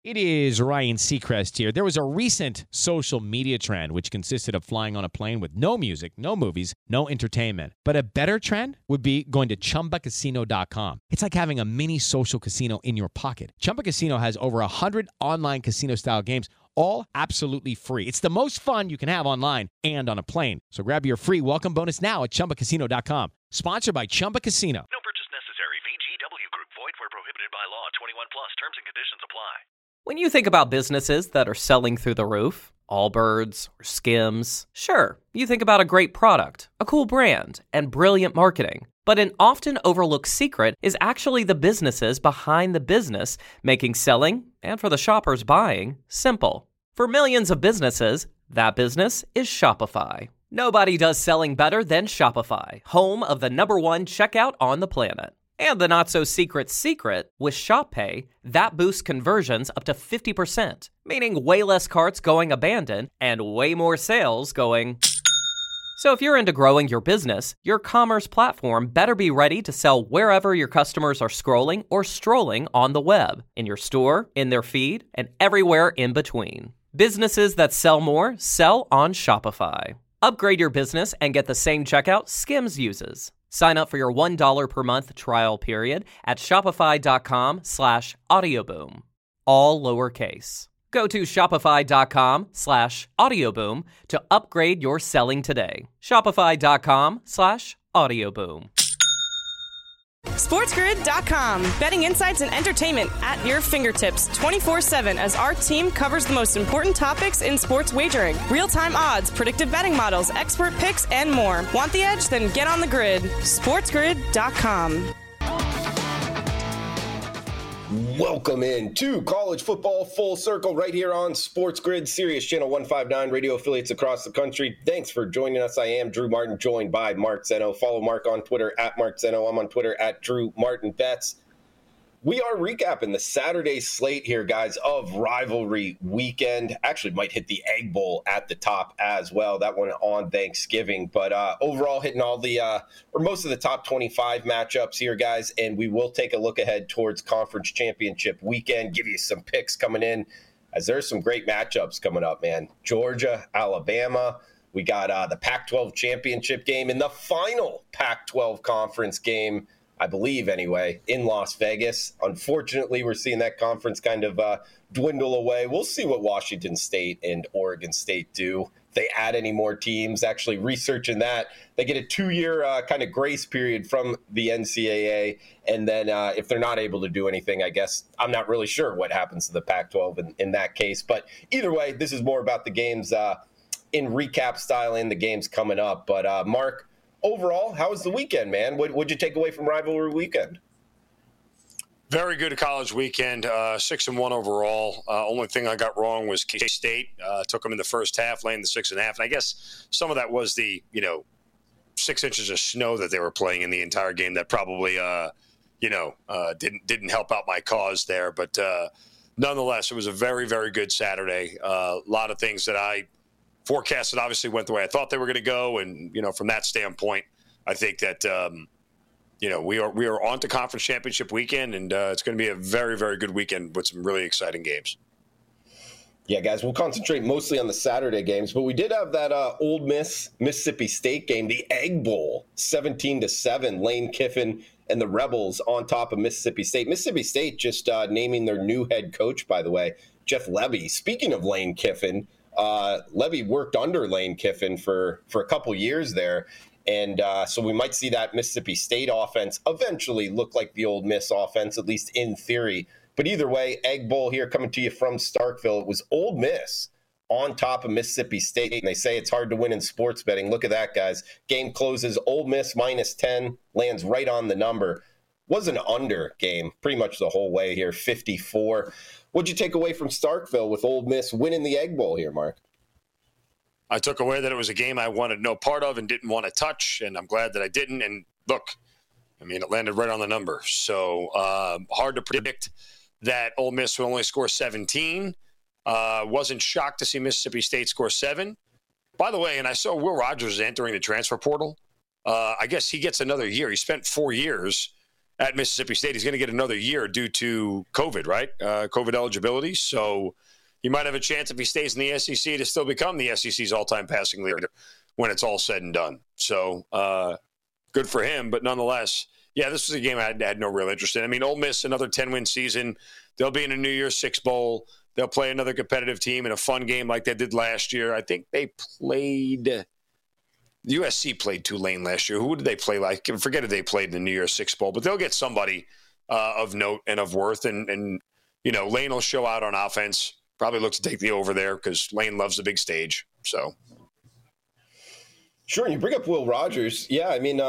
It is Ryan Seacrest here. There was a recent social media trend which consisted of flying on a plane with no music, no movies, no entertainment. But a better trend would be going to ChumbaCasino.com. It's like having a mini social casino in your pocket. Chumba Casino has over 100 online casino-style games, all absolutely free. It's the most fun you can have online and on a plane. So grab your free welcome bonus now at ChumbaCasino.com. Sponsored by Chumba Casino. No purchase necessary. VGW Group. Void where prohibited by law. 21 plus. Terms and conditions apply. When you think about businesses that are selling through the roof, Allbirds or Skims, sure, you think about a great product, a cool brand, and brilliant marketing. But an often overlooked secret is actually the businesses behind the business, making selling, and for the shoppers buying, simple. For millions of businesses, that business is Shopify. Nobody does selling better than Shopify, home of the #1 checkout on the planet. And the not-so-secret secret, with Shop Pay, that boosts conversions up to 50%, meaning way less carts going abandoned and way more sales going... So if you're into growing your business, your commerce platform better be ready to sell wherever your customers are scrolling or strolling on the web, in your store, in their feed, and everywhere in between. Businesses that sell more sell on Shopify. Upgrade your business and get the same checkout Skims uses. Sign up for your $1 per month trial period at shopify.com/audioboom. All lowercase. Go to shopify.com/audioboom to upgrade your selling today. Shopify.com/audioboom. SportsGrid.com. Betting insights and entertainment at your fingertips 24/7 as our team covers the most important topics in sports wagering. Real-time odds, predictive betting models, expert picks, and more. Want the edge? Then get on the grid. SportsGrid.com. Welcome in to College Football Full Circle right here on Sports Grid, Sirius Channel 159, radio affiliates across the country. Thanks for joining us. I am Drew Martin, joined by Mark Zeno. Follow Mark on Twitter at Mark Zeno. I'm on Twitter at Drew Martin Betts. We are recapping the Saturday slate here, guys, of rivalry weekend. Actually might hit the Egg Bowl at the top as well. That one on Thanksgiving. But overall, hitting all the or most of the top 25 matchups here, guys. And we will take a look ahead towards Conference Championship weekend. Give you some picks coming in, as there's some great matchups coming up, man. Georgia, Alabama. We got the Pac-12 championship game and the final Pac-12 conference game, I believe anyway, in Las Vegas. Unfortunately, we're seeing that conference kind of dwindle away. We'll see what Washington State and Oregon State do. If they add any more teams, actually researching that, they get a 2-year kind of grace period from the NCAA. And then if they're not able to do anything, I guess I'm not really sure what happens to the Pac-12 in that case. But either way, this is more about the games in recap style and the games coming up. But Mark, overall, how was the weekend, man? What'd you take away from rivalry weekend? Very good college weekend, 6-1 overall. Only thing I got wrong was K-State. Took them in the first half, laying the 6.5. And I guess some of that was the, 6 inches of snow that they were playing in the entire game that probably, didn't help out my cause there. But nonetheless, it was a very, very good Saturday. A lot of things that I forecasted obviously went the way I thought they were going to go. And, from that standpoint, I think that, we are on to Conference Championship weekend, and it's going to be a very, very good weekend with some really exciting games. Yeah, guys, we'll concentrate mostly on the Saturday games, but we did have that Ole Miss Mississippi State game, the Egg Bowl, 17-7, Lane Kiffin and the Rebels on top of Mississippi State. Mississippi State just naming their new head coach, by the way, Jeff Lebby. Speaking of Lane Kiffin, Lebby worked under Lane Kiffin for a couple years there. And so we might see that Mississippi State offense eventually look like the Ole Miss offense, at least in theory. But either way, Egg Bowl here coming to you from Starkville. It was Ole Miss on top of Mississippi State. And they say it's hard to win in sports betting. Look at that, guys. Game closes Ole Miss -10, lands right on the number. Was an under game pretty much the whole way here, 54. What'd you take away from Starkville with Ole Miss winning the Egg Bowl here, Mark? I took away that it was a game I wanted no part of and didn't want to touch, and I'm glad that I didn't. And look, it landed right on the number. So hard to predict that Ole Miss would only score 17. Wasn't shocked to see Mississippi State score 7. By the way, and I saw Will Rogers entering the transfer portal. I guess he gets another year. He spent 4 years at Mississippi State. He's going to get another year due to COVID, right? COVID eligibility. So he might have a chance if he stays in the SEC to still become the SEC's all-time passing leader when it's all said and done. So good for him. But nonetheless, yeah, this was a game I had no real interest in. I mean, Ole Miss, another 10-win season. They'll be in a New Year's Six Bowl. They'll play another competitive team in a fun game like they did last year. I think they played – USC played Tulane last year. Who did they play like? I forget if they played in the New Year's Six Bowl. But they'll get somebody of note and of worth. And you know, Lane will show out on offense. Probably look to take the over there because Lane loves the big stage. So, sure. You bring up Will Rogers. Yeah, I mean,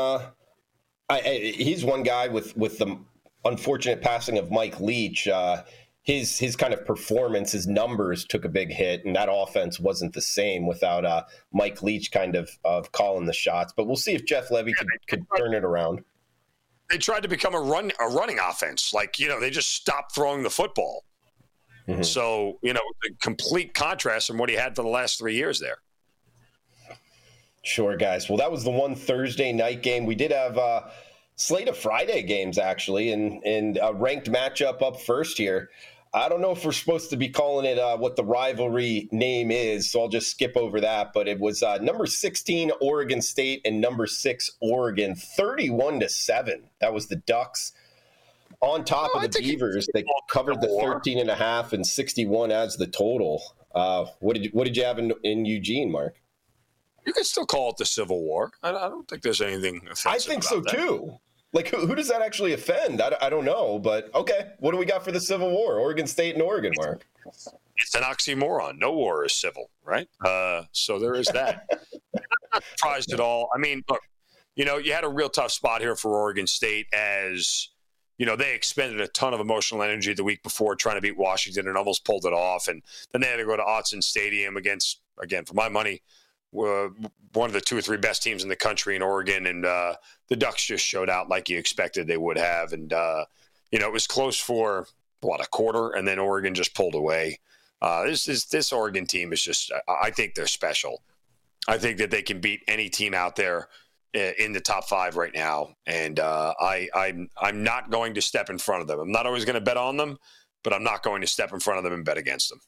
he's one guy with the unfortunate passing of Mike Leach. His kind of performance, his numbers took a big hit, and that offense wasn't the same without Mike Leach kind of calling the shots. But we'll see if Jeff Levy could turn it around. They tried to become a running offense. Like, you know, they just stopped throwing the football. Mm-hmm. So, you know, the complete contrast from what he had for the last 3 years there. Sure, guys. Well, that was the one Thursday night game. We did have slate of Friday games, actually, and a ranked matchup up first here. I don't know if we're supposed to be calling it what the rivalry name is, so I'll just skip over that. But it was number 16 Oregon State and number 6 Oregon, 31-7. That was the Ducks on top of the Beavers. They covered the 13.5 and 61 as the total. What did you have in Eugene, Mark? You can still call it the Civil War. I don't think there's anything offensive. I think so, too. Like, who does that actually offend? I don't know, but okay. What do we got for the Civil War? Oregon State and Oregon, Mark. It's an oxymoron. No war is civil, right? So there is that. I'm not surprised at all. I mean, look, you know, you had a real tough spot here for Oregon State as, you know, they expended a ton of emotional energy the week before trying to beat Washington and almost pulled it off. And then they had to go to Autzen Stadium against, again, for my money, one of the 2 or 3 best teams in the country in Oregon. And the Ducks just showed out like you expected they would have. And, you know, it was close for, a quarter, and then Oregon just pulled away. This Oregon team is just, I think they're special. I think that they can beat any team out there in the top 5 right now. And I'm not going to step in front of them. I'm not always going to bet on them, but I'm not going to step in front of them and bet against them.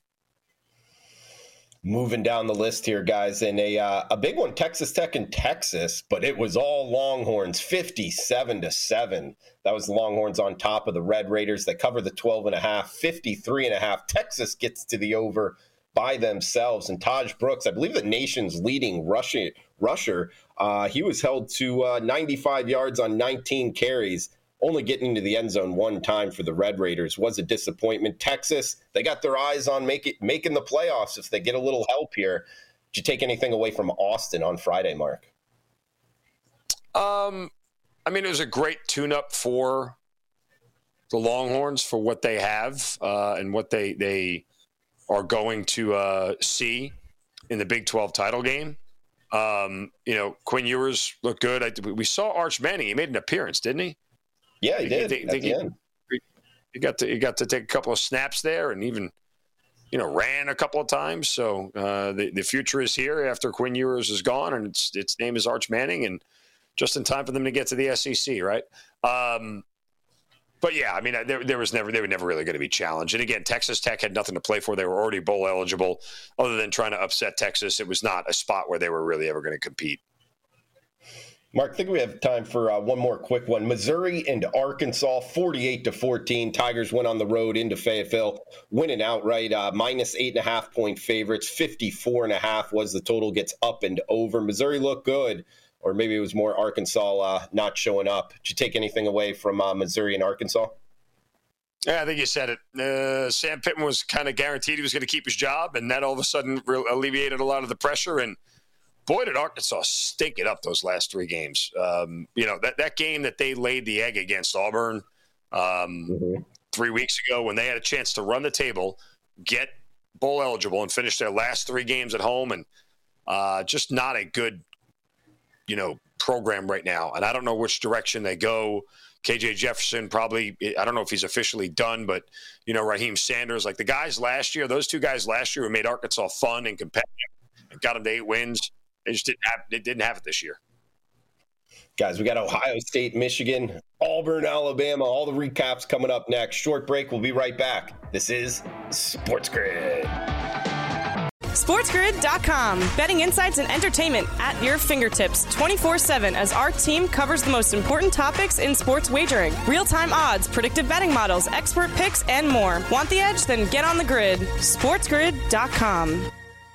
Moving down the list here, guys, and a big one, Texas Tech and Texas, but it was all Longhorns, 57-7. That was the Longhorns on top of the Red Raiders. They cover the 12.5, 53.5. Texas gets to the over by themselves, and Taj Brooks, I believe the nation's leading rusher, he was held to 95 yards on 19 carries. Only getting into the end zone one time for the Red Raiders was a disappointment. Texas, they got their eyes on making the playoffs if they get a little help here. Did you take anything away from Austin on Friday, Mark? I mean, it was a great tune-up for the Longhorns for what they have and what they are going to see in the Big 12 title game. You know, Quinn Ewers looked good. We saw Arch Manning. He made an appearance, didn't he? Yeah, he did. At the end. You got to take a couple of snaps there, and even, you know, ran a couple of times. So the future is here after Quinn Ewers is gone, and its name is Arch Manning, and just in time for them to get to the SEC, right? But yeah, I mean, they were never really going to be challenged. And again, Texas Tech had nothing to play for. They were already bowl eligible. Other than trying to upset Texas, it was not a spot where they were really ever going to compete. Mark, I think we have time for one more quick one. Missouri and Arkansas, 48-14. Tigers went on the road into Fayetteville, winning outright. Minus 8.5-point favorites. 54.5 was the total. Gets up and over. Missouri looked good, or maybe it was more Arkansas not showing up. Did you take anything away from Missouri and Arkansas? Yeah, I think you said it. Sam Pittman was kind of guaranteed he was going to keep his job, and that all of a sudden alleviated a lot of the pressure. And boy, did Arkansas stink it up those last 3 games. You know, that game that they laid the egg against Auburn 3 weeks ago when they had a chance to run the table, get bowl eligible, and finish their last 3 games at home, and just not a good, you know, program right now. And I don't know which direction they go. KJ Jefferson probably, I don't know if he's officially done, but, you know, Raheem Sanders, like the guys last year, those 2 guys last year who made Arkansas fun and competitive and got them to 8 wins. They just didn't have it this year. Guys, we got Ohio State, Michigan, Auburn, Alabama, all the recaps coming up next. Short break. We'll be right back. This is Sports Grid. SportsGrid.com. Betting insights and entertainment at your fingertips 24/7 as our team covers the most important topics in sports wagering. Real-time odds, predictive betting models, expert picks, and more. Want the edge? Then get on the grid. SportsGrid.com.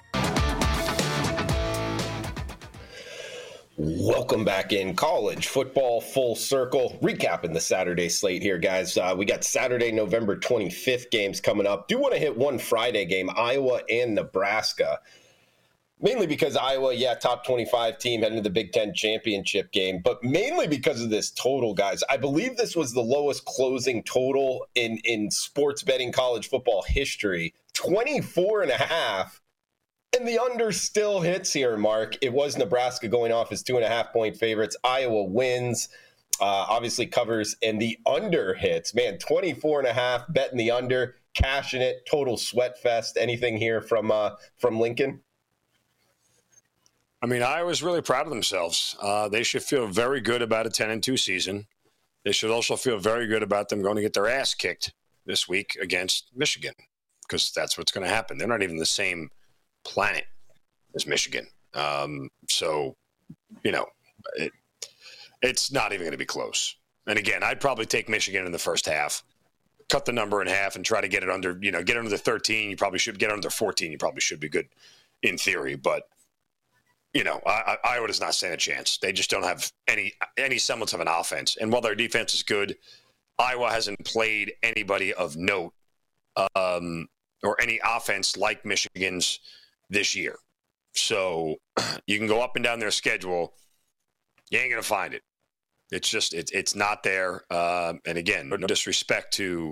Welcome back in college football full circle. Recapping the Saturday slate here, guys. We got Saturday, November 25th games coming up. Do want to hit one Friday game, Iowa and Nebraska. Mainly because Iowa, top 25 team heading to the Big Ten championship game, but mainly because of this total, guys. I believe this was the lowest closing total in sports betting college football history, 24.5. And the under still hits here, Mark. It was Nebraska going off as 2.5-point favorites. Iowa wins, obviously covers, and the under hits. Man, 24.5, betting the under, cashing it, total sweat fest. Anything here from Lincoln? I mean, Iowa's really proud of themselves. They should feel very good about a 10-2 season. They should also feel very good about them going to get their ass kicked this week against Michigan, because that's what's going to happen. They're not even the same planet as Michigan. So, it's not even going to be close. And again, I'd probably take Michigan in the first half, cut the number in half and try to get it under, get under 13. You probably should get under 14. You probably should be good in theory, but Iowa does not stand a chance. They just don't have any semblance of an offense. And while their defense is good, Iowa hasn't played anybody of note, or any offense like Michigan's this year. So you can go up and down their schedule. You ain't going to find it. It's just, it's not there. And again, no disrespect to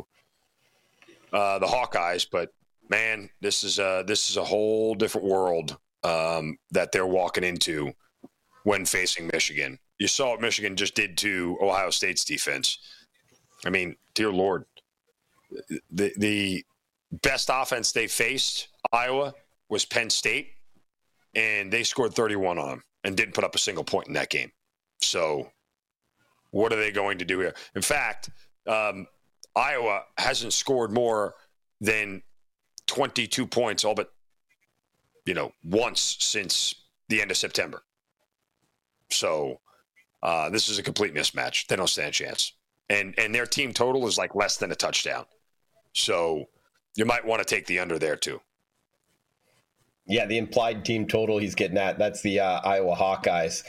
the Hawkeyes, but man, this is a whole different world that they're walking into when facing Michigan. You saw what Michigan just did to Ohio State's defense. I mean, dear Lord, the best offense they faced, Iowa, was Penn State, and they scored 31 on them and didn't put up a single point in that game. So what are they going to do here? In fact, Iowa hasn't scored more than 22 points all but, once since the end of September. So this is a complete mismatch. They don't stand a chance. And their team total is like less than a touchdown. So you might want to take the under there too. Yeah, the implied team total he's getting at, that's the Iowa Hawkeyes.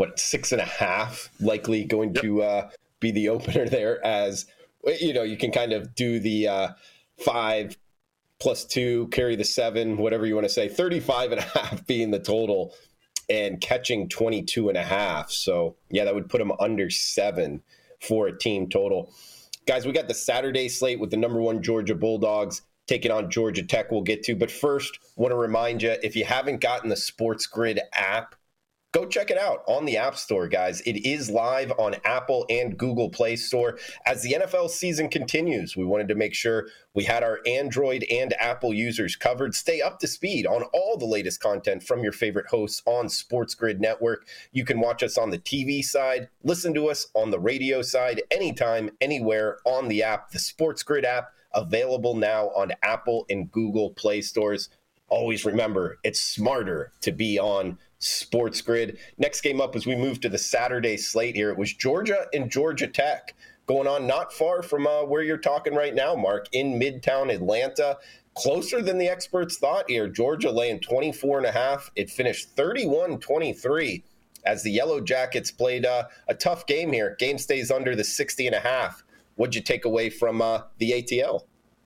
6.5 likely going to be the opener there, as, you can kind of do the 5 plus 2, carry the 7, whatever you want to say, 35.5 being the total and catching 22.5. So, yeah, that would put him under 7 for a team total. Guys, we got the Saturday slate with the number 1 Georgia Bulldogs taking on Georgia Tech we'll get to. But first, want to remind you, if you haven't gotten the Sports Grid app, go check it out on the App Store, guys. It is live on Apple and Google Play Store. As the NFL season continues, we wanted to make sure we had our Android and Apple users covered. Stay up to speed on all the latest content from your favorite hosts on Sports Grid Network. You can watch us on the TV side, listen to us on the radio side, anytime, anywhere on the app. The Sports Grid app, available now on Apple and Google Play Stores. Always remember, it's smarter to be on Sports Grid. Next game up as we move to the Saturday slate here, it was Georgia and Georgia Tech going on not far from where you're talking right now, Mark, in Midtown Atlanta. Closer than the experts thought here. Georgia laying 24.5. It finished 31-23 as the Yellow Jackets played a tough game here. Game stays under the 60.5. What'd you take away from the ATL?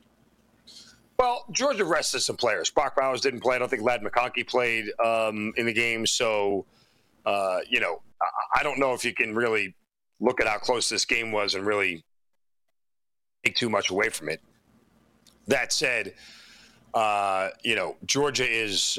Well, Georgia rested some players. Brock Bowers didn't play. I don't think Ladd McConkey played in the game. So, I don't know if you can really look at how close this game was and really take too much away from it. That said, Georgia is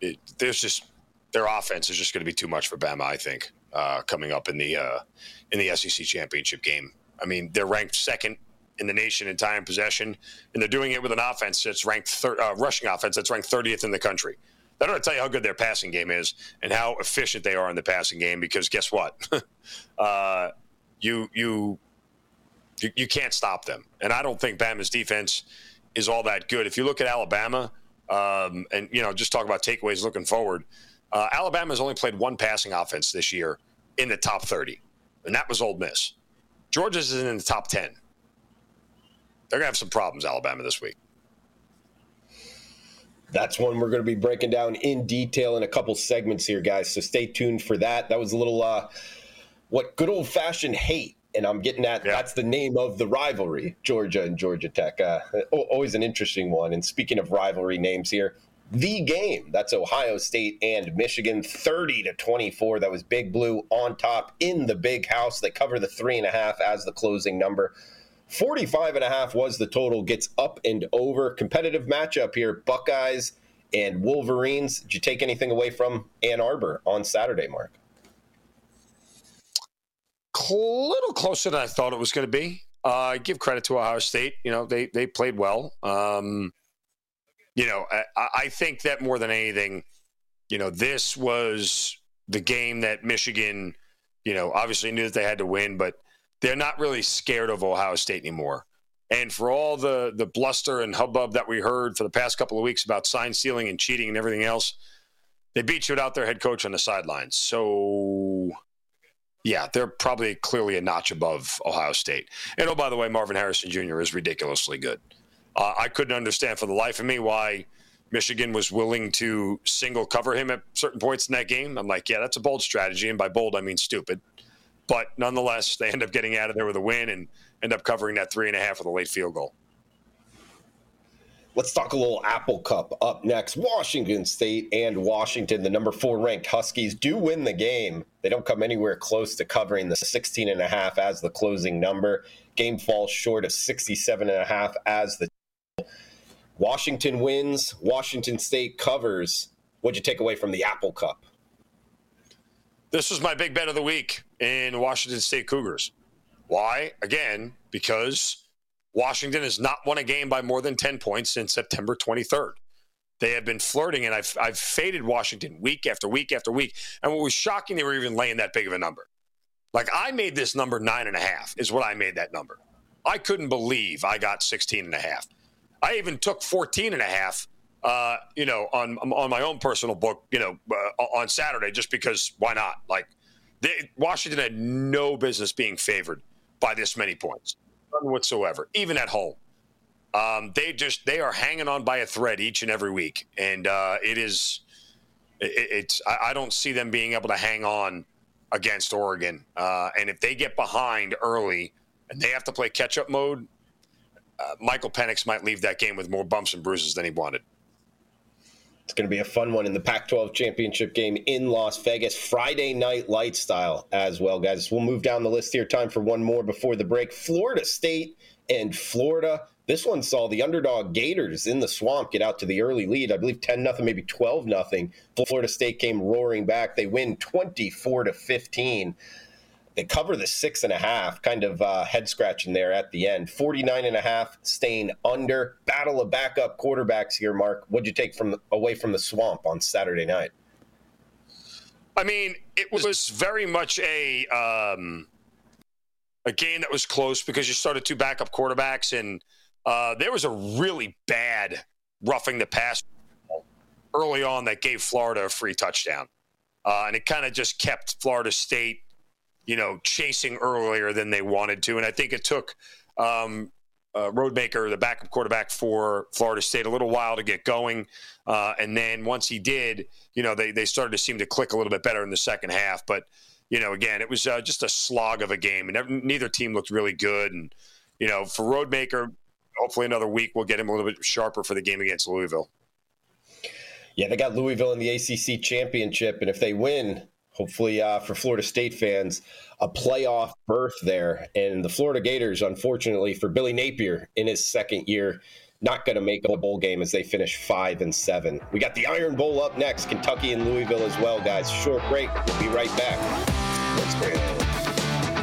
their offense is just going to be too much for Bama, I think, coming up in the SEC championship game. I mean, they're ranked second in the nation in time possession, and they're doing it with an offense that's ranked rushing offense that's ranked 30th in the country. That ought to tell you how good their passing game is and how efficient they are in the passing game, because guess what? You can't stop them. And I don't think Bama's defense is all that good. If you look at Alabama, and, just talk about takeaways looking forward, Alabama's only played one passing offense this year in the top 30, and that was Ole Miss. Georgia's is in the top 10. They're going to have some problems, Alabama, this week. That's one we're going to be breaking down in detail in a couple segments here, guys. So stay tuned for that. That was a little, what good old-fashioned hate. And I'm getting at, That's the name of the rivalry, Georgia and Georgia Tech. Always an interesting one. And speaking of rivalry names here, the game, that's Ohio State and Michigan, 30-24. That was Big Blue on top in the big house. They cover the 3.5 as the closing number. 45.5 was the total, gets up and over. Competitive matchup here, Buckeyes and Wolverines. Did you take anything away from Ann Arbor on Saturday, Mark? A little closer than I thought it was going to be. I give credit to Ohio State. They played well. I think that more than anything, this was the game that Michigan, obviously knew that they had to win, but they're not really scared of Ohio State anymore. And for all the bluster and hubbub that we heard for the past couple of weeks about sign stealing and cheating and everything else, they beat you without their head coach on the sidelines. So, yeah, they're probably clearly a notch above Ohio State. And, oh, by the way, Marvin Harrison Jr. is ridiculously good. I couldn't understand for the life of me why Michigan was willing to single cover him at certain points in that game. I'm like, yeah, that's a bold strategy. And by bold, I mean stupid. But nonetheless, they end up getting out of there with a win and end up covering that 3.5 with a late field goal. Let's talk a little Apple Cup up next. Washington State and Washington, the number 4 ranked Huskies, do win the game. They don't come anywhere close to covering the 16.5 as the closing number. Game falls short of 67.5 as the Washington wins. Washington State covers. What'd you take away from the Apple Cup? This was my big bet of the week in Washington State Cougars. Why? Again, because Washington has not won a game by more than 10 points since September 23rd. They have been flirting, and I've faded Washington week after week after week. And what was shocking, they were even laying that big of a number. Like, I made this number 9.5 is what I made that number. I couldn't believe I got 16.5. I even took 14.5. On my own personal book, on Saturday, just because why not? Like, Washington had no business being favored by this many points, none whatsoever, even at home. They are hanging on by a thread each and every week, and I don't see them being able to hang on against Oregon. And if they get behind early and they have to play catch-up mode, Michael Penix might leave that game with more bumps and bruises than he wanted. It's going to be a fun one in the Pac-12 championship game in Las Vegas. Friday night light style as well, guys. We'll move down the list here. Time for one more before the break. Florida State and Florida. This one saw the underdog Gators in the Swamp get out to the early lead. I believe 10-0, maybe 12-0. Florida State came roaring back. They win 24-15. They cover the 6.5, kind of head scratching there at the end. 49.5 staying under. Battle of backup quarterbacks here, Mark. What'd you take away from the Swamp on Saturday night? I mean, it was very much a game that was close because you started 2 backup quarterbacks, and there was a really bad roughing the pass early on that gave Florida a free touchdown. And it kind of just kept Florida State chasing earlier than they wanted to. And I think it took Roadmaker, the backup quarterback for Florida State, a little while to get going. And then once he did, they started to seem to click a little bit better in the second half. But, again, it was just a slog of a game. And neither team looked really good. And, for Roadmaker, hopefully another week we'll get him a little bit sharper for the game against Louisville. Yeah, they got Louisville in the ACC championship. And if they win, hopefully for Florida State fans, a playoff berth there. And the Florida Gators, unfortunately, for Billy Napier in his second year, not going to make a bowl game as they finish 5-7. We got the Iron Bowl up next, Kentucky and Louisville as well, guys. Short break. We'll be right back. Let's go.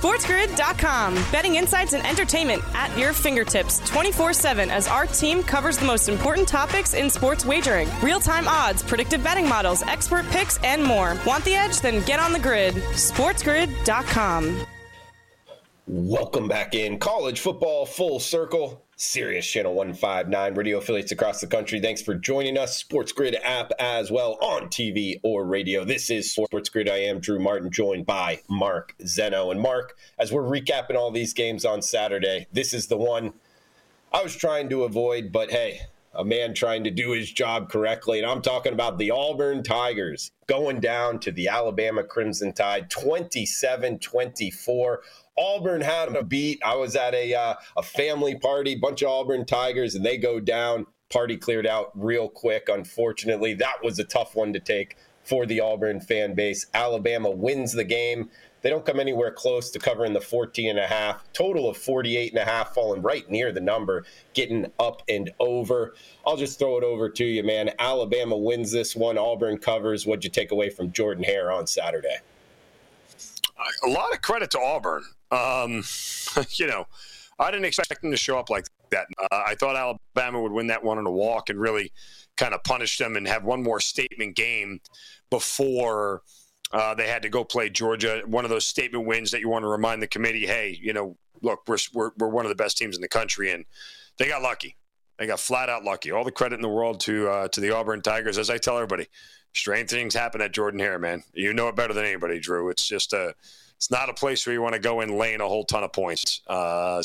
SportsGrid.com. Betting insights and entertainment at your fingertips 24/7 as our team covers the most important topics in sports wagering. Real-time odds, predictive betting models, expert picks, and more. Want the edge? Then get on the grid. SportsGrid.com. Welcome back in College Football Full Circle. Sirius Channel 159, radio affiliates across the country. Thanks for joining us. Sports Grid app as well on TV or radio. This is Sports Grid. I am Drew Martin, joined by Mark Zeno. And Mark, as we're recapping all these games on Saturday, this is the one I was trying to avoid, but hey, a man trying to do his job correctly. And I'm talking about the Auburn Tigers going down to the Alabama Crimson Tide, 27-24. Auburn had a beat. I was at a family party, bunch of Auburn Tigers, and they go down. Party cleared out real quick. Unfortunately, that was a tough one to take for the Auburn fan base. Alabama wins the game. They don't come anywhere close to covering the 14.5. Total of 48.5, falling right near the number, getting up and over. I'll just throw it over to you, man. Alabama wins this one. Auburn covers. What'd you take away from Jordan Hare on Saturday? A lot of credit to Auburn. I didn't expect them to show up like that. I thought Alabama would win that one on a walk and really kind of punish them and have one more statement game before they had to go play Georgia. One of those statement wins that you want to remind the committee, hey, look, we're one of the best teams in the country, and they got lucky. They got flat out lucky. All the credit in the world to the Auburn Tigers. As I tell everybody, strange things happen at Jordan Hare, man. You know it better than anybody, Drew. It's just it's not a place where you want to go in laying a whole ton of points. I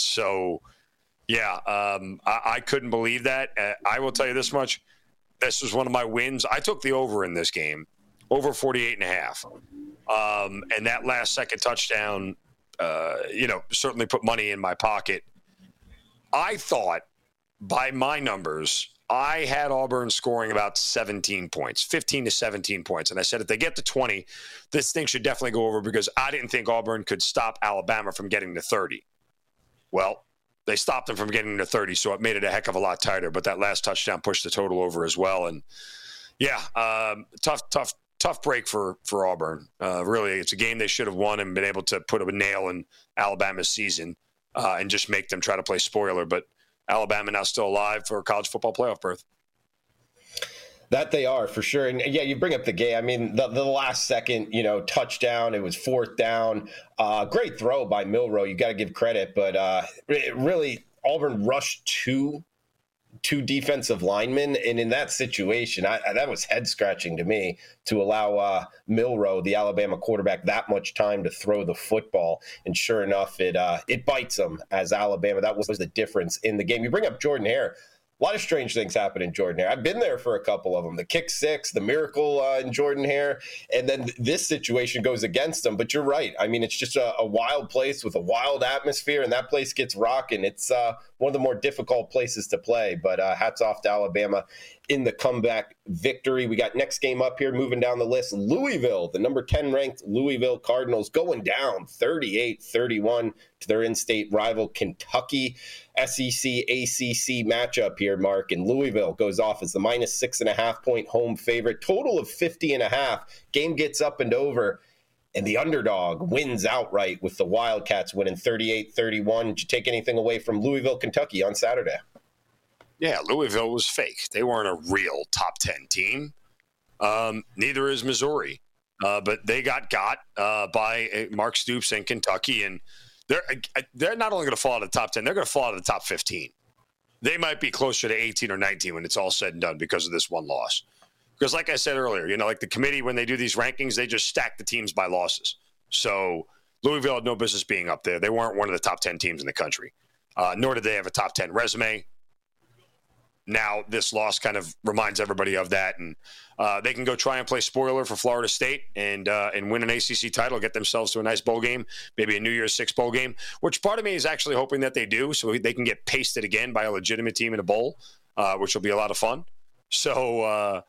couldn't believe that. I will tell you this much. This was one of my wins. I took the over in this game, over 48.5. And that last second touchdown, certainly put money in my pocket. I thought, by my numbers, I had Auburn scoring about 17 points, 15 to 17 points. And I said, if they get to 20, this thing should definitely go over because I didn't think Auburn could stop Alabama from getting to 30. Well, they stopped them from getting to 30, so it made it a heck of a lot tighter. But that last touchdown pushed the total over as well. And, tough break for Auburn. Really, it's a game they should have won and been able to put a nail in Alabama's season and just make them try to play spoiler. But Alabama now still alive for a college football playoff berth. That they are, for sure. And, yeah, you bring up the game. I mean, the last second, touchdown, it was fourth down. Great throw by Milroe. You got to give credit. But really, Auburn rushed two defensive linemen. And in that situation, that was head-scratching to me to allow Milroe, the Alabama quarterback, that much time to throw the football. And sure enough, it bites them as Alabama. That was the difference in the game. You bring up Jordan Hare. A lot of strange things happen in Jordan Hare. I've been there for a couple of them. The kick six, the miracle in Jordan Hare, and then this situation goes against them. But you're right. I mean, it's just a wild place with a wild atmosphere, and that place gets rocking. It's one of the more difficult places to play. But hats off to Alabama in the comeback victory. We got next game up here, moving down the list. Louisville, the number 10 ranked Louisville Cardinals, going down 38-31 to their in-state rival Kentucky. SEC ACC matchup here, Mark, and Louisville goes off as the minus 6.5 point home favorite. Total of 50.5. Game gets up and over, and the underdog wins outright with the Wildcats winning 38-31. Did you take anything away from Louisville, Kentucky on Saturday? Yeah, Louisville was fake. They weren't a real top 10 team. Neither is Missouri. But they got by Mark Stoops and Kentucky, and they're not only going to fall out of the top 10, they're going to fall out of the top 15. They might be closer to 18 or 19 when it's all said and done because of this one loss. Because like I said earlier, like the committee, when they do these rankings, they just stack the teams by losses. So Louisville had no business being up there. They weren't one of the top 10 teams in the country, nor did they have a top 10 resume. Now this loss kind of reminds everybody of that, and they can go try and play spoiler for Florida State and win an ACC title, get themselves to a nice bowl game, maybe a New Year's Six bowl game, which part of me is actually hoping that they do, so they can get pasted again by a legitimate team in a bowl, which will be a lot of fun. So,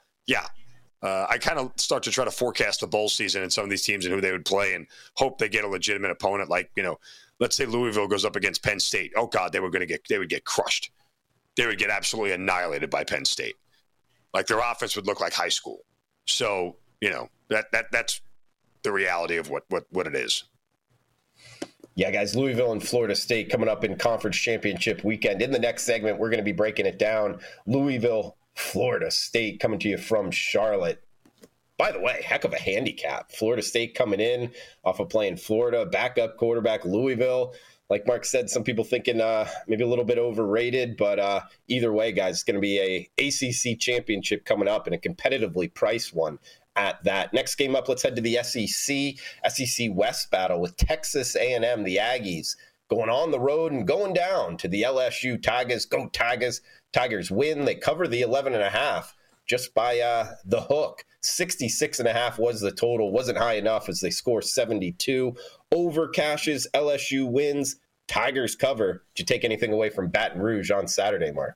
I kind of start to try to forecast the bowl season and some of these teams and who they would play and hope they get a legitimate opponent. Like, let's say Louisville goes up against Penn State. Oh God, they would get crushed. They would get absolutely annihilated by Penn State. Like their offense would look like high school. So, that's the reality of what it is. Yeah, guys, Louisville and Florida State coming up in conference championship weekend. In the next segment, we're going to be breaking it down. Louisville, Florida State coming to you from Charlotte. By the way, heck of a handicap. Florida State coming in off of playing Florida, backup quarterback Louisville. Like Mark said, some people thinking maybe a little bit overrated, but either way, guys, it's going to be a ACC championship coming up and a competitively priced one at that. Next game up, let's head to the SEC West battle with Texas A&M, the Aggies, going on the road and going down to the LSU Tigers. Go Tigers. Tigers win. They cover the 11.5 just by the hook. 66.5 was the total. Wasn't high enough as they score 72. Over cashes. LSU wins. Tigers cover. Did you take anything away from Baton Rouge on Saturday, Mark?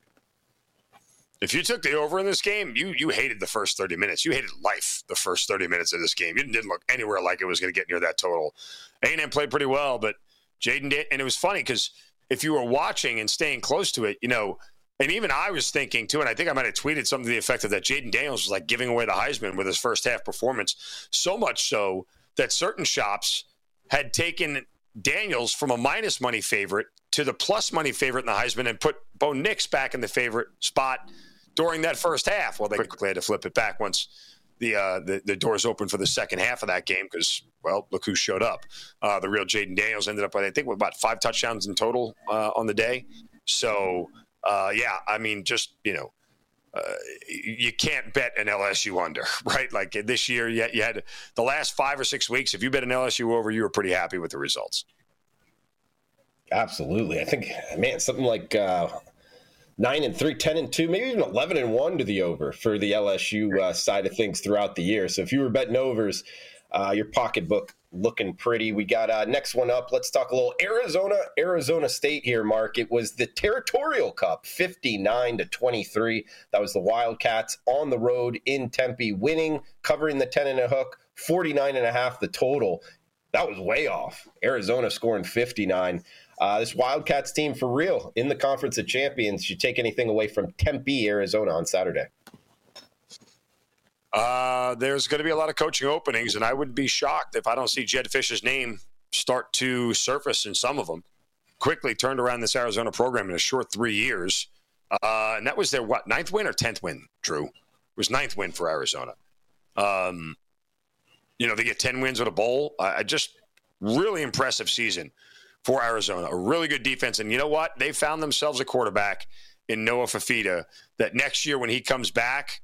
If you took the over in this game, you hated the first 30 minutes. You hated life the first 30 minutes of this game. You didn't look anywhere like it was going to get near that total. A&M played pretty well, but Jaden did. And it was funny because if you were watching and staying close to it, and even I was thinking too, and I think I might have tweeted something to the effect of that Jaden Daniels was like giving away the Heisman with his first half performance. So much so that certain shops had taken Daniels from a minus money favorite to the plus money favorite in the Heisman and put Bo Nix back in the favorite spot during that first half. Well, they quickly had to flip it back once the doors opened for the second half of that game because, well, look who showed up. The real Jaden Daniels ended up, I think, with about 5 touchdowns in total on the day. So, yeah, I mean, just, you can't bet an LSU under, right? Like this year, you had the last 5 or 6 weeks. If you bet an LSU over, you were pretty happy with the results. Absolutely. I think, man, something like 9-3, 10-2, maybe even 11-1 to the over for the LSU side of things throughout the year. So if you were betting overs, your pocketbook looking pretty. We got next one up. Let's talk a little Arizona State here, Mark. It was the Territorial Cup, 59-23. That was the Wildcats on the road in Tempe, winning, covering the 10 and a hook, 49.5 the total. That was way off. Arizona scoring 59. This Wildcats team for real in the Conference of Champions. You take anything away from Tempe, Arizona on Saturday? There's going to be a lot of coaching openings, and I would be shocked if I don't see Jed Fish's name start to surface in some of them. Quickly turned around this Arizona program in a short 3 years. And that was their, 9th win or 10th win, Drew? It was 9th win for Arizona. They get 10 wins with a bowl. Just really impressive season for Arizona. A really good defense. And you know what? They found themselves a quarterback in Noah Fafita that next year when he comes back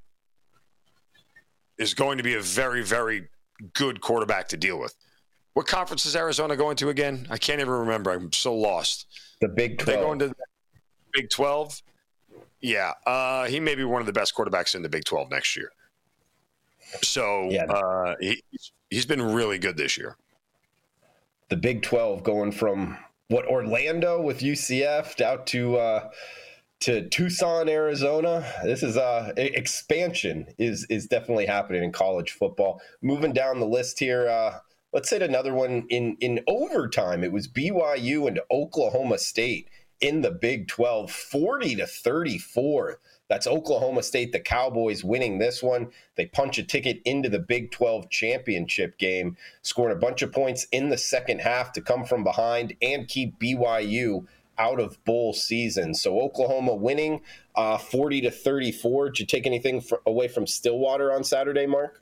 is going to be a very, very good quarterback to deal with. What conference is Arizona going to again? I can't even remember. I'm so lost. The Big 12. They're going to the Big 12? Yeah. He may be one of the best quarterbacks in the Big 12 next year. So he's been really good this year. The Big 12 going from Orlando with UCF out to Tucson, Arizona. This is expansion is definitely happening in college football. Moving down the list here, let's hit another one in overtime. It was BYU and Oklahoma State in the Big 12, 40-34. That's Oklahoma State, the Cowboys, winning this one. They punch a ticket into the Big 12 championship game, scoring a bunch of points in the second half to come from behind and keep BYU out of bowl season. So Oklahoma winning 40-34. Did you take anything away from Stillwater on Saturday, Mark?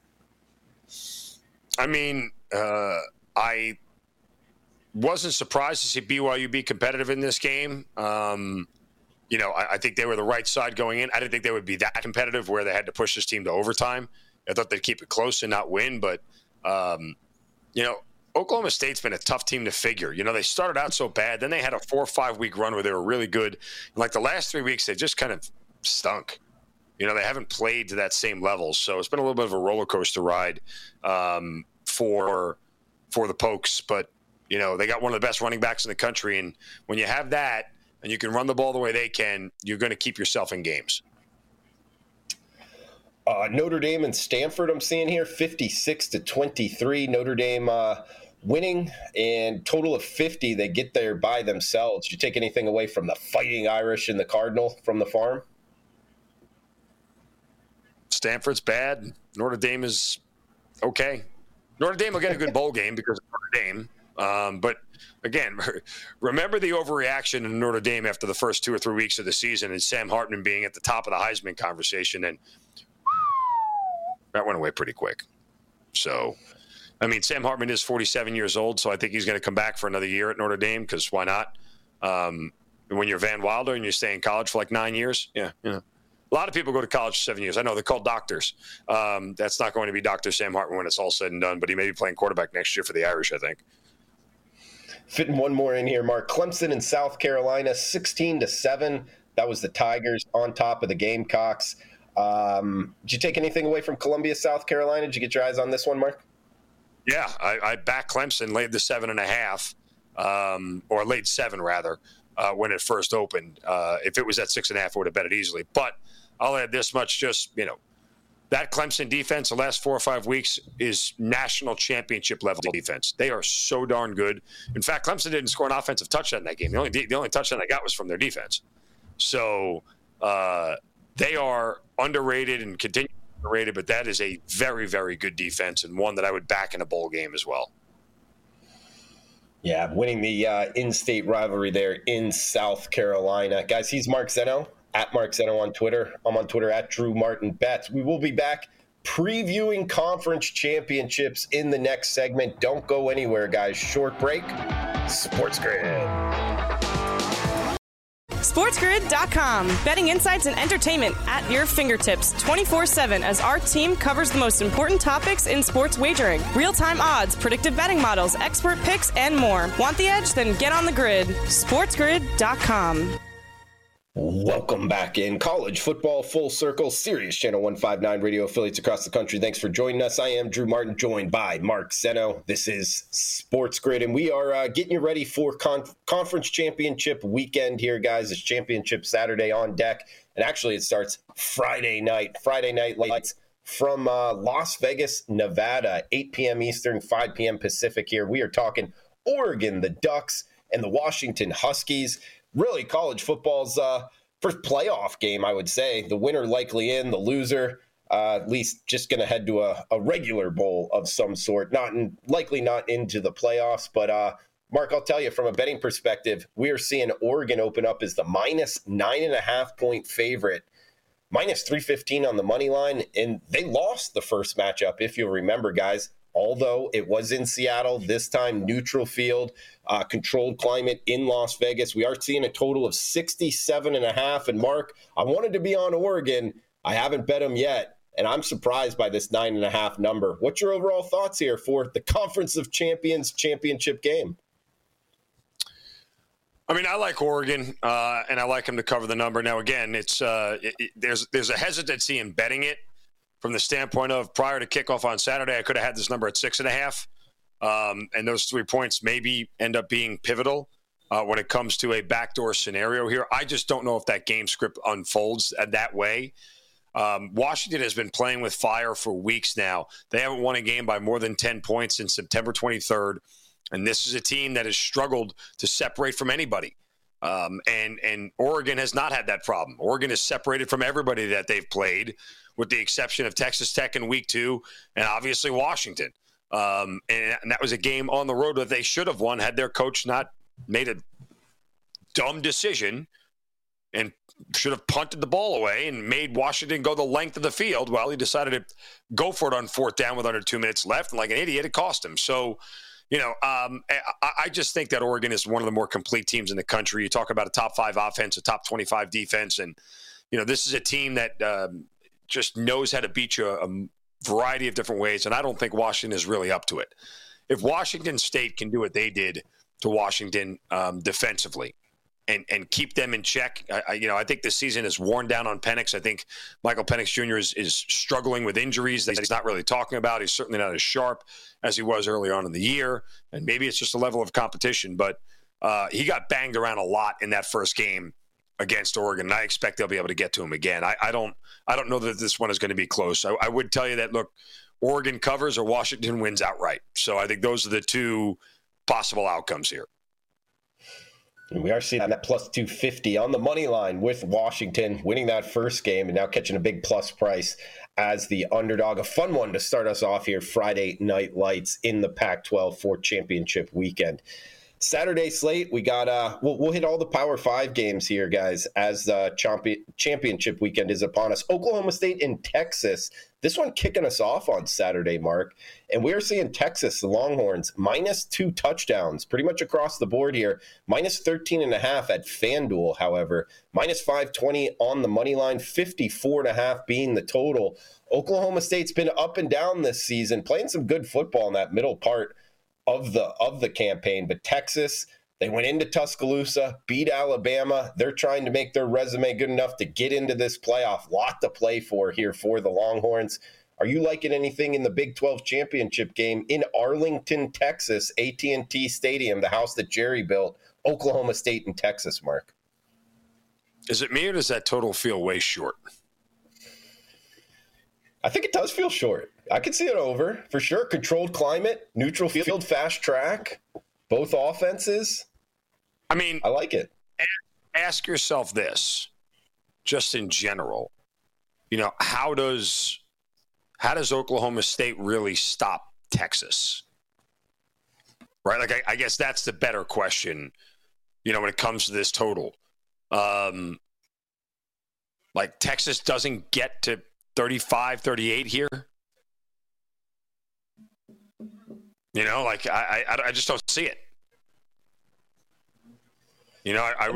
I mean, I wasn't surprised to see BYU be competitive in this game. I think they were the right side going in. I didn't think they would be that competitive where they had to push this team to overtime. I thought they'd keep it close and not win. But, Oklahoma State's been a tough team to figure. They started out so bad. Then they had a 4 or 5 week run where they were really good. And like the last 3 weeks, they just kind of stunk. They haven't played to that same level. So it's been a little bit of a roller coaster ride for the Pokes. But, they got one of the best running backs in the country. And when you have that, and you can run the ball the way they can, you're going to keep yourself in games. Notre Dame and Stanford, I'm seeing here, 56-23. Notre Dame winning, and total of 50. They get there by themselves. Did you take anything away from the Fighting Irish and the Cardinal from the farm? Stanford's bad. Notre Dame is okay. Notre Dame will get a good bowl game because of Notre Dame. But again, remember the overreaction in Notre Dame after the first 2 or 3 weeks of the season and Sam Hartman being at the top of the Heisman conversation, and that went away pretty quick. So, I mean, Sam Hartman is 47 years old, so I think he's going to come back for another year at Notre Dame, because why not? When you're Van Wilder and you stay in college for like 9 years, yeah. A lot of people go to college for 7 years. I know they're called doctors. That's not going to be Dr. Sam Hartman when it's all said and done, but he may be playing quarterback next year for the Irish, I think. Fitting one more in here, Mark. Clemson and South Carolina, 16-7. That was the Tigers on top of the Gamecocks. Did you take anything away from Columbia, South Carolina? Did you get your eyes on this one, Mark? Yeah, I backed Clemson, laid the 7.5, or laid 7 rather, when it first opened. If it was at 6.5, I would have bet it easily. But I'll add this much, just, that Clemson defense the last 4 or 5 weeks is national championship level defense. They are so darn good. In fact, Clemson didn't score an offensive touchdown in that game. The only touchdown they got was from their defense. So they are underrated and continue to be underrated, but that is a very, very good defense, and one that I would back in a bowl game as well. Yeah, winning the in-state rivalry there in South Carolina. Guys, he's Mark Zeno. At Mark Zeno on Twitter. I'm on Twitter at Drew Martin Betts. We will be back previewing conference championships in the next segment. Don't go anywhere, guys. Short break. Sports Grid. SportsGrid.com. Betting insights and entertainment at your fingertips 24/7 as our team covers the most important topics in sports wagering. Real-time odds, predictive betting models, expert picks, and more. Want the edge? Then get on the grid. SportsGrid.com. Welcome back in College Football Full Circle, Sirius Channel 159 radio affiliates across the country. Thanks for joining us. I am Drew Martin, joined by Mark Zeno. This is Sports Grid, and we are getting you ready for conference championship weekend here, guys. It's championship Saturday on deck, and actually it starts Friday night. Friday night lights from Las Vegas, Nevada, 8 p.m. Eastern, 5 p.m. Pacific here. We are talking Oregon, the Ducks, and the Washington Huskies. Really, college football's first playoff game, I would say. The winner likely in, the loser at least just going to head to a regular bowl of some sort. Likely not into the playoffs. But, Mark, I'll tell you, from a betting perspective, we are seeing Oregon open up as the minus 9.5 point favorite. Minus 315 on the money line. And they lost the first matchup, if you'll remember, guys. Although it was in Seattle, this time neutral field, controlled climate in Las Vegas. We are seeing a total of 67.5. And Mark, I wanted to be on Oregon. I haven't bet them yet, and I'm surprised by this 9.5 number. What's your overall thoughts here for the Conference of Champions championship game? I mean, I like Oregon, and I like them to cover the number. Now, again, it's there's a hesitancy in betting it. From the standpoint of prior to kickoff on Saturday, I could have had this number at 6.5. And those 3 points maybe end up being pivotal when it comes to a backdoor scenario here. I just don't know if that game script unfolds that way. Washington has been playing with fire for weeks now. They haven't won a game by more than 10 points since September 23rd. And this is a team that has struggled to separate from anybody. And Oregon has not had that problem. Oregon is separated from everybody that they've played, with the exception of Texas Tech in week 2 and obviously Washington. And that was a game on the road that they should have won had their coach not made a dumb decision and should have punted the ball away and made Washington go the length of the field. Well, he decided to go for it on 4th down with under 2 minutes left, and like an idiot, it cost him. So, I just think that Oregon is one of the more complete teams in the country. You talk about a top 5 offense, a top 25 defense, and, this is a team that just knows how to beat you a variety of different ways, and I don't think Washington is really up to it. If Washington State can do what they did to Washington defensively and keep them in check, I think this season is worn down on Penix. I think Michael Penix Jr. is struggling with injuries that he's not really talking about. He's certainly not as sharp as he was earlier on in the year, and maybe it's just a level of competition, but he got banged around a lot in that first game against Oregon, and I expect they'll be able to get to him again. I don't know that this one is going to be close. I would tell you that, look, Oregon covers or Washington wins outright. So I think those are the two possible outcomes here. And we are seeing that plus 250 on the money line with Washington winning that first game and now catching a big plus price as the underdog. A fun one to start us off here, Friday Night Lights in the Pac-12 for championship weekend. Saturday slate, we got we'll hit all the Power 5 games here, guys, as the championship weekend is upon us. Oklahoma State and Texas. This one kicking us off on Saturday, Mark. And we are seeing Texas, the Longhorns, -2 touchdowns pretty much across the board here. -13.5 at FanDuel, however. -520 on the money line, 54.5 being the total. Oklahoma State's been up and down this season, playing some good football in that middle part of the campaign. But Texas, they went into Tuscaloosa, beat Alabama. They're trying to make their resume good enough to get into this playoff. Lot to play for here for the Longhorns. Are you liking anything in the Big 12 championship game in Arlington, Texas, AT&T Stadium, the house that Jerry built, Oklahoma State and Texas, Mark? Is it me or does that total feel way short? I think it does feel short. I could see it over for sure. Controlled climate, neutral field, fast track, both offenses. I mean, I like it. Ask yourself this, just in general. You know, how does Oklahoma State really stop Texas? Right? Like, I guess that's the better question, you know, when it comes to this total. Like, Texas doesn't get to 35, 38 here. You know, like, I just don't see it. You know, I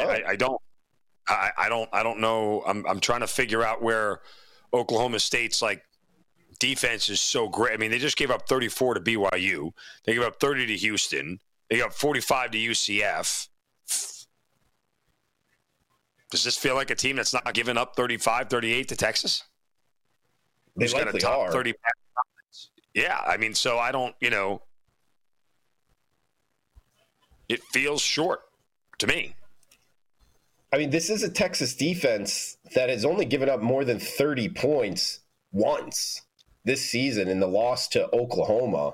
don't know. I'm trying to figure out where Oklahoma State's like defense is so great. I mean, they just gave up 34 to BYU. They gave up 30 to Houston. They gave up 45 to UCF. Does this feel like a team that's not giving up 35, 38 to Texas? They Who's got a top 30? Yeah, I mean, so I don't, you know, it feels short to me. I mean, this is a Texas defense that has only given up more than 30 points once this season in the loss to Oklahoma.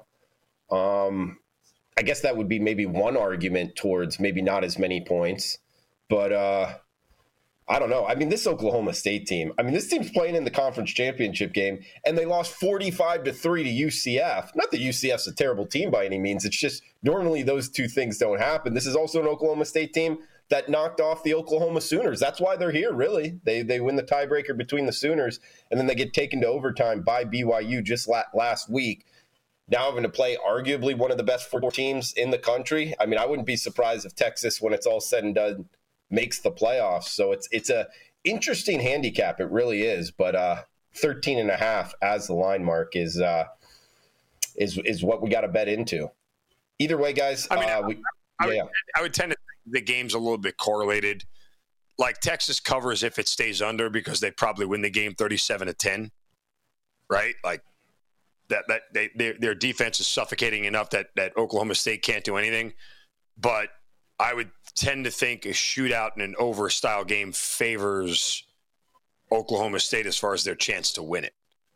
I guess that would be maybe one argument towards maybe not as many points, but I don't know. I mean, this Oklahoma State team, I mean, this team's playing in the conference championship game, and they lost 45-3 to UCF. Not that UCF's a terrible team by any means. It's just normally those two things don't happen. This is also an Oklahoma State team that knocked off the Oklahoma Sooners. That's why they're here, really. They win the tiebreaker between the Sooners, and then they get taken to overtime by BYU just last week. Now having to play arguably one of the best 4 teams in the country. I mean, I wouldn't be surprised if Texas, when it's all said and done, makes the playoffs. So it's a interesting handicap. It really is. But 13.5 as the line, Mark, is what we got to bet into. Either way, guys. I mean, I would tend to think the game's a little bit correlated. Like, Texas covers if it stays under because they probably win the game 37-10, right? Like their defense is suffocating enough that Oklahoma State can't do anything. But I would tend to think a shootout and an over-style game favors Oklahoma State as far as their chance to win it.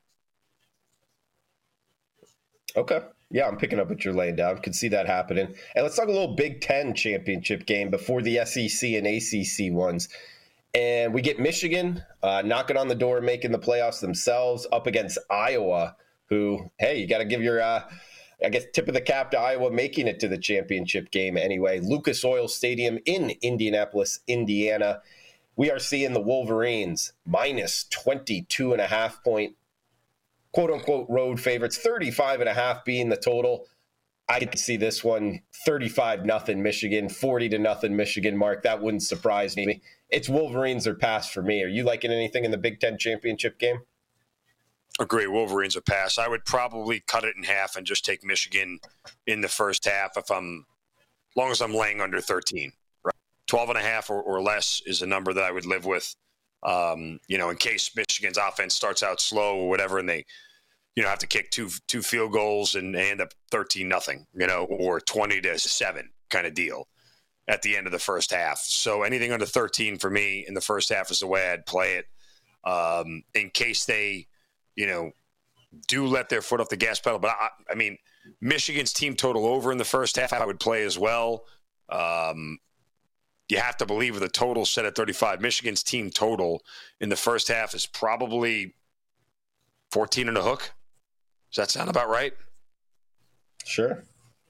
Okay. Yeah, I'm picking up what you're laying down. Could see that happening. And let's talk a little Big Ten championship game before the SEC and ACC ones. And we get Michigan knocking on the door, making the playoffs themselves, up against Iowa, who, hey, you got to give your tip of the cap to Iowa making it to the championship game anyway. Lucas Oil Stadium in Indianapolis, Indiana. We are seeing the Wolverines minus 22.5 point, quote-unquote, road favorites, 35.5 being the total. I could see this one 35-0 Michigan, 40-0 Michigan, Mark. That wouldn't surprise me. It's Wolverines or pass for me. Are you liking anything in the Big Ten championship game? Agree. Wolverines are pass. I would probably cut it in half and just take Michigan in the first half as long as I'm laying under 13. Right? 12.5 or less is a number that I would live with. In case Michigan's offense starts out slow or whatever, and they, have to kick two field goals and they end up 13-0, or 20-7 kind of deal at the end of the first half. So anything under 13 for me in the first half is the way I'd play it. In case they, do let their foot off the gas pedal. But I mean, Michigan's team total over in the first half, I would play as well. you have to believe with a total set at 35. Michigan's team total in the first half is probably 14 and a hook. Does that sound about right? Sure.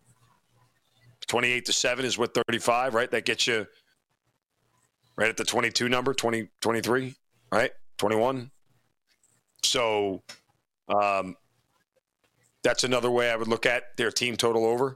28-7 is what 35, right? That gets you right at the 22 number, 20, 23, right? 21. So that's another way I would look at their team total over.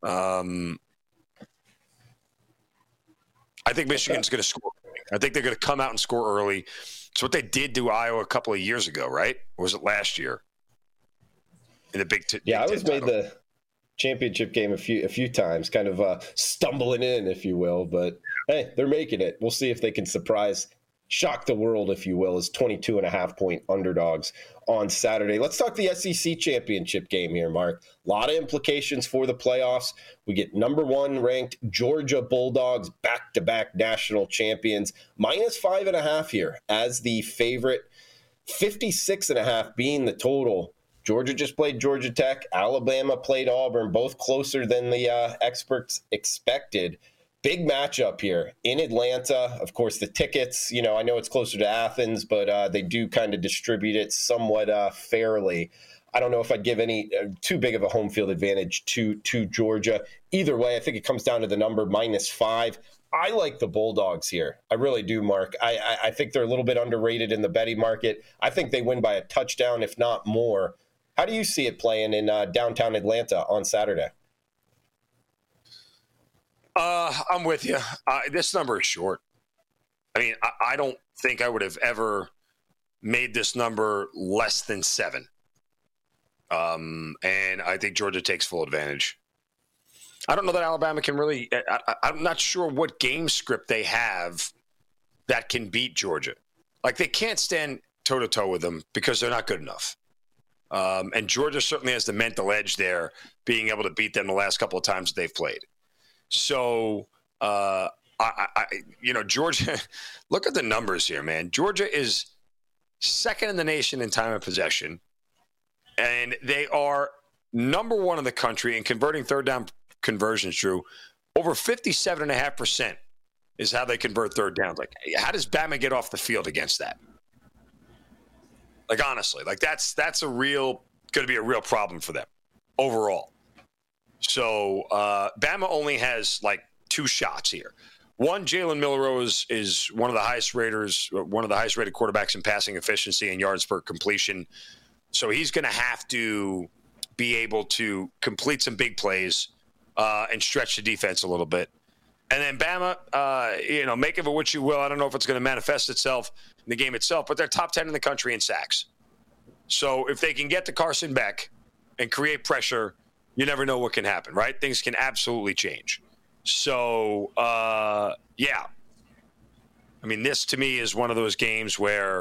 I think Michigan's going to score. I think they're going to come out and score early. It's what they did to Iowa a couple of years ago, right? Or was it last year? In the Big Ten. Yeah, I was made the championship game a few times, kind of stumbling in, if you will. But, hey, they're making it. We'll see if they can shock the world, if you will, as 22.5-point underdogs on Saturday. Let's talk the SEC championship game here, Mark. A lot of implications for the playoffs. We get number 1 ranked Georgia Bulldogs, back-to-back national champions, -5.5 here as the favorite, 56.5 being the total. Georgia just played Georgia Tech. Alabama played Auburn, both closer than the experts expected. Big matchup here in Atlanta. Of course, the tickets, I know it's closer to Athens, but they do kind of distribute it somewhat fairly. I don't know if I'd give any too big of a home field advantage to Georgia. Either way, I think it comes down to the number -5. I like the Bulldogs here. I really do, Mark. I think they're a little bit underrated in the betting market. I think they win by a touchdown, if not more. How do you see it playing in downtown Atlanta on Saturday? I'm with you. This number is short. I mean, I don't think I would have ever made this number less than 7. And I think Georgia takes full advantage. I don't know that Alabama can really I'm not sure what game script they have that can beat Georgia. Like, they can't stand toe-to-toe with them because they're not good enough. And Georgia certainly has the mental edge there, being able to beat them the last couple of times that they've played. So, Georgia, look at the numbers here, man. Georgia is second in the nation in time of possession, and they are number 1 in the country in converting third down conversions, Drew. Over 57.5% is how they convert third downs. Like, how does Bama get off the field against that? Like, honestly, like that's going to be a real problem for them overall. So Bama only has like 2 shots here. One, Jalen Milroe is one of the highest rated quarterbacks in passing efficiency and yards per completion. So he's going to have to be able to complete some big plays and stretch the defense a little bit. And then Bama, make of it what you will. I don't know if it's going to manifest itself in the game itself, but they're top 10 in the country in sacks. So if they can get to Carson Beck and create pressure, you never know what can happen, right? Things can absolutely change. So, yeah. I mean, this to me is one of those games where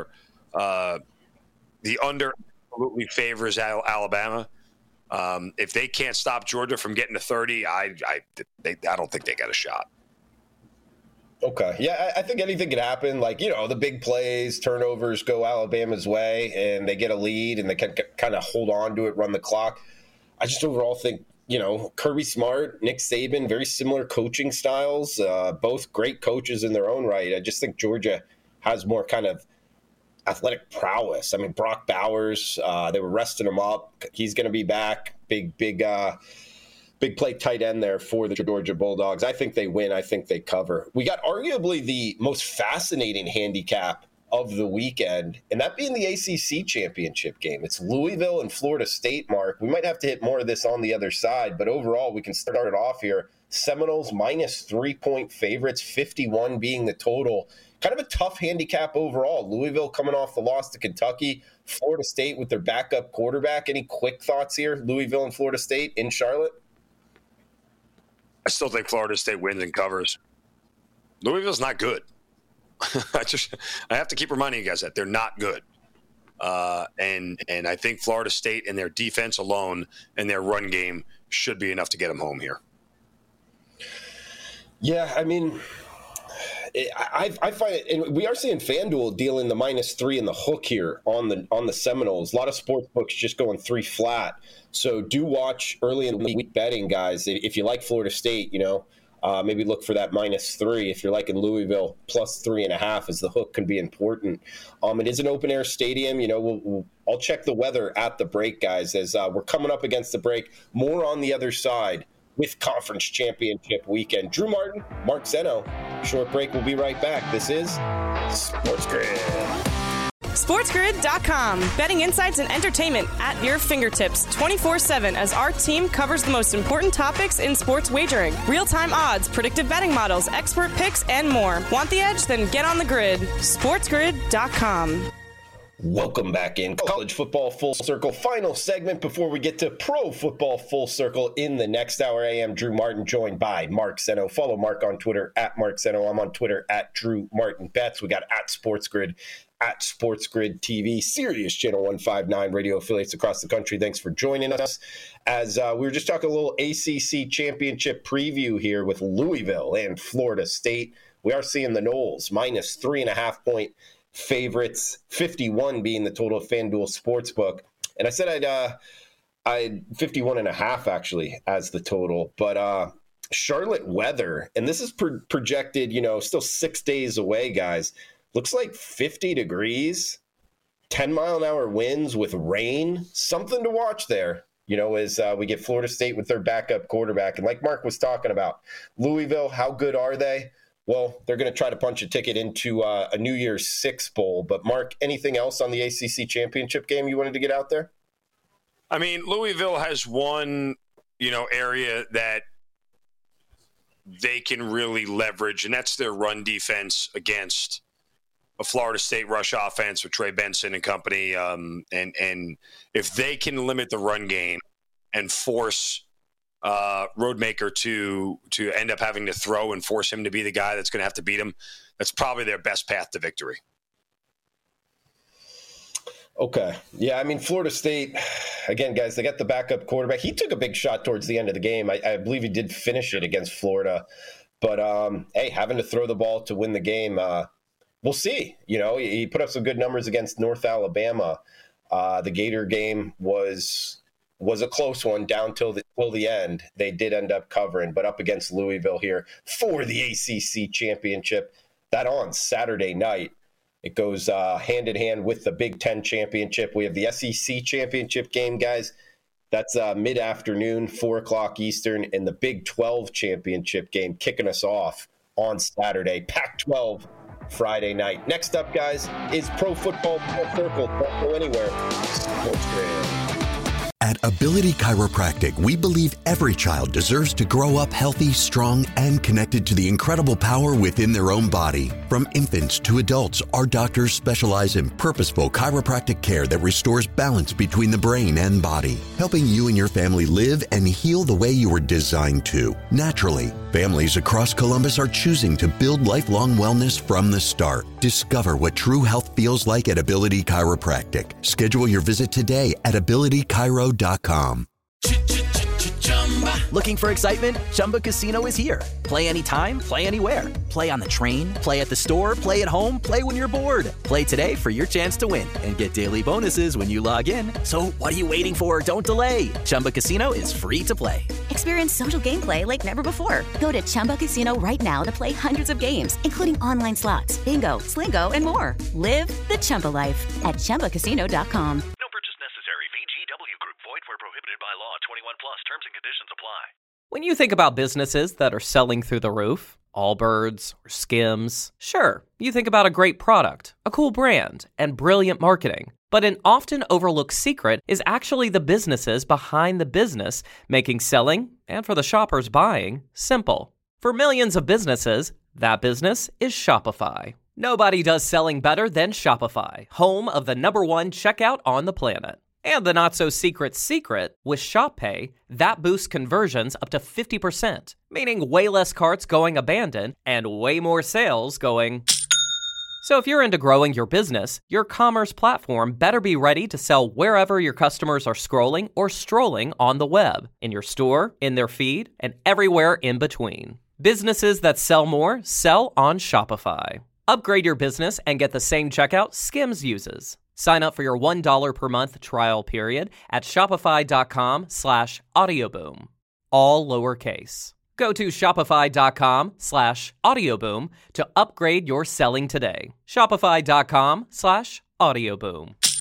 the under absolutely favors Alabama. If they can't stop Georgia from getting to 30, I don't think they got a shot. Okay. Yeah, I think anything could happen. Like, the big plays, turnovers go Alabama's way, and they get a lead, and they can kind of hold on to it, run the clock. I just overall think, Kirby Smart, Nick Saban, very similar coaching styles, both great coaches in their own right. I just think Georgia has more kind of athletic prowess. I mean, Brock Bowers, they were resting him up. He's going to be back. Big play tight end there for the Georgia Bulldogs. I think they win. I think they cover. We got arguably the most fascinating handicap of the weekend, and that being the ACC championship game. It's Louisville and Florida State, Mark. We might have to hit more of this on the other side, but overall, we can start it off here. Seminoles -3-point favorites, 51 being the total. Kind of a tough handicap overall. Louisville coming off the loss to Kentucky. Florida State with their backup quarterback. Any quick thoughts here? Louisville and Florida State in Charlotte? I still think Florida State wins and covers. Louisville's not good. I have to keep reminding you guys that they're not good. And I think Florida State and their defense alone and their run game should be enough to get them home here. Yeah, I mean, I find it, and we are seeing FanDuel dealing the -3 and the hook here on the Seminoles. A lot of sports books just going 3 flat. So do watch early in the week betting, guys. If you like Florida State, Maybe look for that -3. If you're liking Louisville, +3.5 as the hook can be important. It is an open air stadium. I'll check the weather at the break, guys, as we're coming up against the break. More on the other side with Conference Championship Weekend. Drew Martin, Mark Zeno. Short break. We'll be right back. This is Sports Grid. SportsGrid.com. Betting insights and entertainment at your fingertips 24/7 as our team covers the most important topics in sports wagering. Real-time odds, predictive betting models, expert picks, and more. Want the edge? Then get on the grid. SportsGrid.com. Welcome back in College Football Full Circle. Final segment before we get to Pro Football Full Circle in the next hour. I am Drew Martin, joined by Mark Zeno. Follow Mark on Twitter at Mark Zeno. I'm on Twitter at Drew Martin Bets. We got at SportsGrid, at SportsGrid TV, Sirius Channel 159 radio affiliates across the country. Thanks for joining us. As we were just talking a little ACC championship preview here with Louisville and Florida State. We are seeing the Noles -3.5 point favorites, 51 being the total of FanDuel Sportsbook. And I said I'd 51.5 actually as the total, but Charlotte weather, and this is projected, still 6 days away, guys. Looks like 50 degrees, 10-mile-an-hour winds with rain. Something to watch there, as we get Florida State with their backup quarterback. And like Mark was talking about, Louisville, how good are they? Well, they're going to try to punch a ticket into a New Year's Six bowl. But, Mark, anything else on the ACC championship game you wanted to get out there? I mean, Louisville has one, area that they can really leverage, and that's their run defense against a Florida State rush offense with Trey Benson and company. And if they can limit the run game and force Roadmaker to end up having to throw and force him to be the guy that's going to have to beat him, that's probably their best path to victory. Okay. Yeah, I mean, Florida State, again, guys, they got the backup quarterback. He took a big shot towards the end of the game. I believe he did finish it against Florida. But, hey, having to throw the ball to win the game, we'll see. He put up some good numbers against North Alabama. The Gator game was a close one down till the end. They did end up covering, but up against Louisville here for the ACC championship. That on Saturday night. It goes hand in hand with the Big Ten championship. We have the SEC championship game, guys. That's mid-afternoon, 4 o'clock Eastern, and the Big 12 championship game kicking us off on Saturday. Pac-12 Friday night. Next up, guys, is Pro Football Full Circle. Don't go anywhere. Sports Grid. At Ability Chiropractic, we believe every child deserves to grow up healthy, strong, and connected to the incredible power within their own body. From infants to adults, our doctors specialize in purposeful chiropractic care that restores balance between the brain and body, helping you and your family live and heal the way you were designed to, naturally. Families across Columbus are choosing to build lifelong wellness from the start. Discover what true health feels like at Ability Chiropractic. Schedule your visit today at abilitychiro.com. Looking for excitement? Chumba Casino is here. Play anytime, play anywhere. Play on the train, play at the store, play at home, play when you're bored. Play today for your chance to win and get daily bonuses when you log in. So what are you waiting for? Don't delay. Chumba Casino is free to play. Experience social gameplay like never before. Go to Chumba Casino right now to play hundreds of games, including online slots, bingo, Slingo, and more. Live the Chumba life at ChumbaCasino.com. No purchase necessary. VGW Group. Void where prohibited by law. 21 plus. Terms and conditions apply. When you think about businesses that are selling through the roof, Allbirds or Skims, sure, you think about a great product, a cool brand, and brilliant marketing. But an often overlooked secret is actually the businesses behind the business, making selling, and for the shoppers buying, simple. For millions of businesses, that business is Shopify. Nobody does selling better than Shopify, home of the #1 checkout on the planet. And the not-so-secret secret, with ShopPay, that boosts conversions up to 50%, meaning way less carts going abandoned and way more sales going... So if you're into growing your business, your commerce platform better be ready to sell wherever your customers are scrolling or strolling on the web, in your store, in their feed, and everywhere in between. Businesses that sell more sell on Shopify. Upgrade your business and get the same checkout Skims uses. Sign up for your $1 per month trial period at shopify.com/audioboom. All lowercase. Go to shopify.com/audioboom to upgrade your selling today. Shopify.com/audioboom.